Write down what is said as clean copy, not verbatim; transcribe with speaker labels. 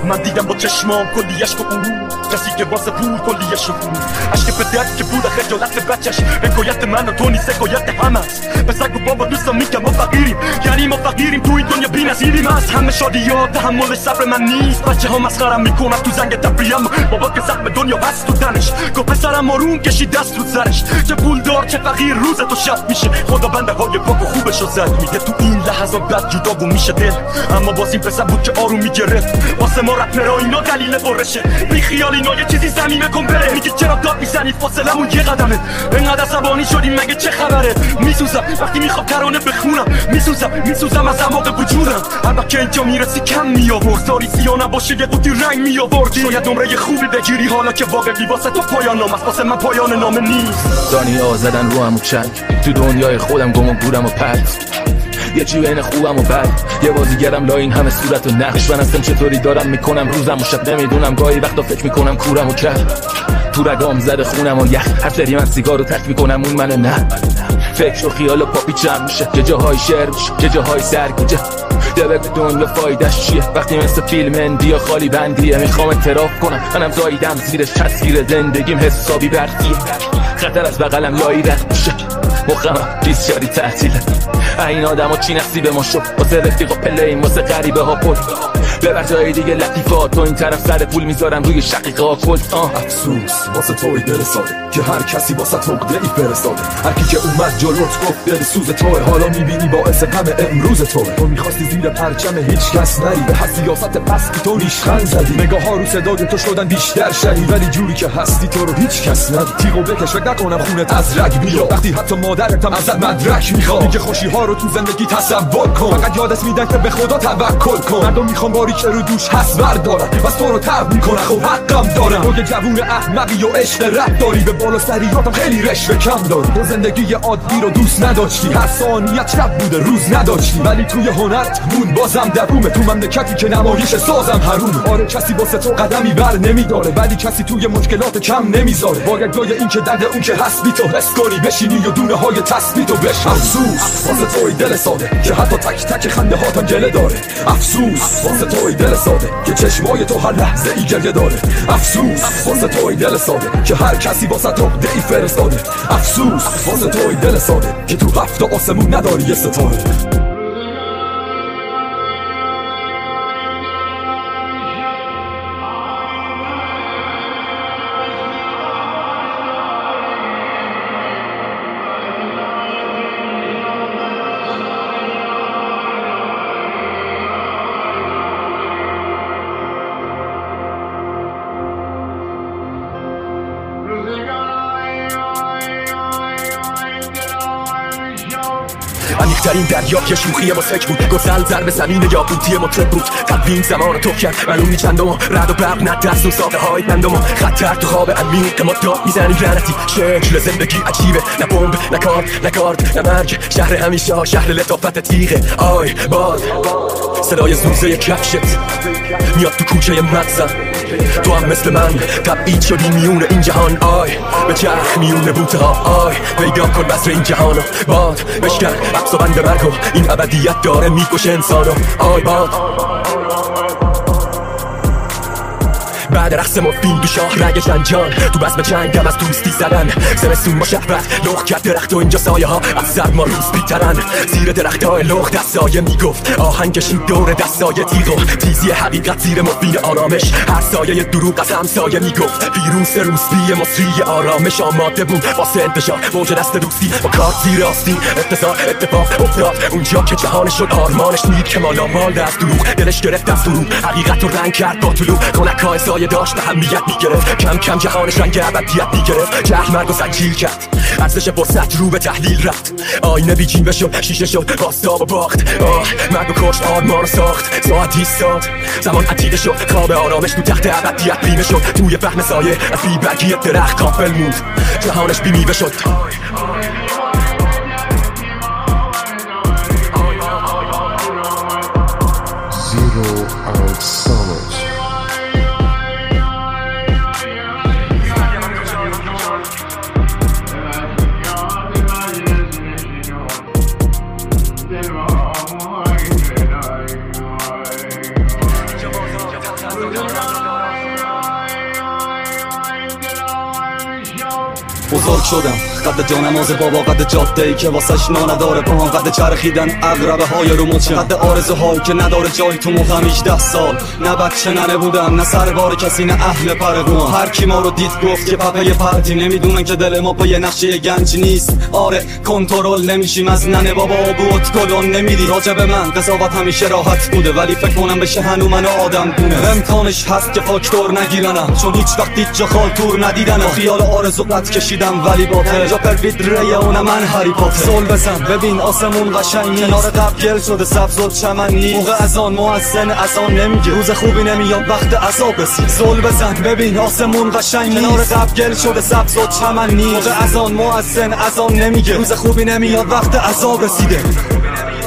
Speaker 1: من دیدم با چشمام کلی عشق و غرور، کسی که واسه پول کلی شکور، عشق پدر که بود خجالت بچش، حکایت من و تو نیست حکایت همه است. به سگ و بابا دوستم میگم ما فقیریم، یعنی ما فقیریم تو این دنیا بی‌نظیریم. از همه شادیات تحمل صبر من نیست، بچه ها مسخرم میکنن تو زنگ تفریحم، بابا که زخم دنیا هست تو تنش، گفت پسرم آروم کشید دست رو سرش، چه پولدار چه فقیر روز تو شب میشه، خدا بنده های پاک و خوبشو زد. میگه تو این لحظات بد جدا گم میشه دل، اما باز این پسر بود که آروم میگرفت. واسه ما رپرها اینا دلیل برشه، بی خیال اینا یه چیزی زمینه کن بره. میگه چرا داد میزنی فاصلمون یه قدمه، انقدر عصبانی شدیم مگه چه خبره. میسوزم وقتی میخوام ترانه بخونم، میسوزم از عماق وجودم. البته اینجا میرسی کم میآورد، ساری سیاه نباشه یه قوطی رنگ میآورد. شاید نمره خوبی بگیری حالا که واقعی واسه تو پایان نام است، واسه من پایان نامه نیست.
Speaker 2: دنیا زدن رو هم و چک، تو دنیای خودم گم و گورم و پرت، یه چی بین خوبم و بد، یه بازیگرم لا این همه صورت و نقش. من هستم چطوری دارم میکنم روزم و شب نمیدونم، گاهی وقتا فکر میکنم کورم و کر، تو رگام زده خونم و یخ. هر سری من سیگار رو ترک میکنم اون منه نه، فکر و خیال و پاپی چم میشه، یه جاهای شعر میشه یه جاهای سرگوجه. دبه دنیا فایدش چیه وقتی مثل فیلم اندیا خالی بندیه. میخوام اعتراف کنم منم زایدم زیرش، تصویر زندگیم حسابی برقیه. خطر از بغلم لایی رد میشه، مخمم ریز شاری تعطیله. این آدم ها چی نصیب ما شد، واسه رفیقا پلیم واسه غریبه ها پل، ببر جای دیگه لطیفات تو این طرف سر پول میذارم روی شقیقه ها کل.
Speaker 3: افسوس واسه توی دل ساده که هر کسی واسه عقده ای فرستاده. هر کی که اومد جلوت گفت دل سوز توه، حالا میبینی باعث غم امروز توه. تو میخواستی زیر پرچم هیچ کس نری، به سیاست پستی تو ریشخند زدی. نگاه ها رو صدای تو شدن بیشتر شدی، ولی جوری که هستی تو رو هیچ کس ندید. تیغو بکش فکر نکنم خونت از رگ بیاد، وقتی حتی مادرتم ازت مدرک میخواد. میگه خوشی ها رو تو زندگی تصور کن، فقط یادت میدن که به خدا توکل کن. مردم میخوام باری که رو دوش هست بردارن، بس تو رو تب میکنن خب حقم دارم. تو یه جوون احمقی و عشق رپ داری، به بالا سریاتم خیلی رشوه کم داری. تو زندگی عادی رو دوست نداشتی، هر ثانیت شب بوده روز نداشتی، ولی توی هنرت مون بازم دوومه. تو مملکتی که نمایش سازم حرومه. آره کسی واسه تو قدمی بر نمیداره، ولی کسی توی مشکلات کم نمیذاره. باید جای این که درد اون که هست بی تو حس کنی، بشینی و دونه های تثبیت و بش. افسوس واسه توی دل ساده که حتی تک تک خنده هاتم گله داره. افسوس واسه توی دل ساده که چشمای تو هر لحظه ای گریه داره. افسوس واسه توی دل ساده که هر کسی واسه عقده ای فرستاده. افسوس واسه توی دل ساده که تو هفت آسمون نداری یه ستاره.
Speaker 1: عمیق‌ترین دریا که شوخی ما سک بود، گسل ضرب زمین یاقوتی مطرب بود. قلبیم زمان تو کرد معلومی چندم، رد و برق نه دست و ساقه های بندم. خطر تو خواب عمیق ما داد میزنیم لعنتی. شکل زندگی عجیبه، نه بمب نه کارد نه مرگ. شهر همیشه شهر لطافت تیغه. آی باد صدای زوزه کفشت میاد تو کوچه مغزم. تو هم مثل من تبعید شدی میون این جهان. آی به چرخ میون بوته ها. آی پیدا کن بسر این جهانو. باد بشکن عبس و بند مرگو، این ابدیت داره میکشه انسانو. آی باد بعد رقص مفین دو شاه رگ جنجان، تو بزم جنگم از دوستی زدن. زمستون ما شهرت لخ کرد درخت و اینجا سایه ها از سر ما روز بیترن. زیر درخت های لخ دستایه میگفت آهنگ کشید دور دستای تیغ و تیزی حقیقت زیر مفین آرامش. هر سایه دروغ از همسایه میگفت ویروس روسبی مصری آرامش. آماده بود واسه انتشار موج دست دوستی با کارت زیر آستین. اتفاق افتاد اونجا که جهانش شد آرمانش. دید که مالا مال از دروغ دلش گرفت از دروغ. حقیقت رو رنگ کرد با طلوع خونک‌های سایه داشت اهمیت میگرفت. کم کم جهانش رنگ ابدیت میگرفت. جهل مرگ و زنجیر کرد، ارزش فرصت رو به تحلیل رفت. آینه بیجین بشد شیشه شد باستاب و باخت. مرگ و کشت آرمان رو ساخت. ساعت ایستاد زمان عتیقه شد. خواب آرامش تو تخت ابدیت بیمه شد. توی فهم سایه از بیبرگی درخت غافل موند. جهانش بی میوه شد.
Speaker 4: بزرگ شدم قد جانماز بابا، قد جاده ای که واسش نا نداره پاهام، قد چرخیدن عقربه های رو مچم، قد آرزوهایی که نداره جای تو مخم. 18 سال نه بچه ننه بودم، نه سربار کسی، نه اهل پرقوام. هر کی ما رو دید گفت که پپه پرتی، نمیدونن که دل ما پای نقشه گنج نیست. آره کنترل نمیشیم از ننه بابا و بود کلون نمیدی. راجب من قضاوت همیشه راحت بوده، ولی فکر کنم بشه هنو منو آدم دونه. امکانش هست که فاکتور نگیرنم، چون هیچ وقت هیچ جا خالتور ندیدنم. خیال آرزو قد کشیدم ولی باطل، جا پروید ریه اون من هری پاتر. سول بزن ببین آسمون قشنگ، کنار قبل گل شده سبز و چمنی. موقع اذان مؤذن اذان نمیگه، روز خوبی نمیاد وقت عذاب رسید. سول بزن ببین آسمون قشنگ، کنار قبل گل شده سبز و چمنی. موقع اذان مؤذن اذان نمیگه، روز خوبی نمیاد وقت عذاب رسیده.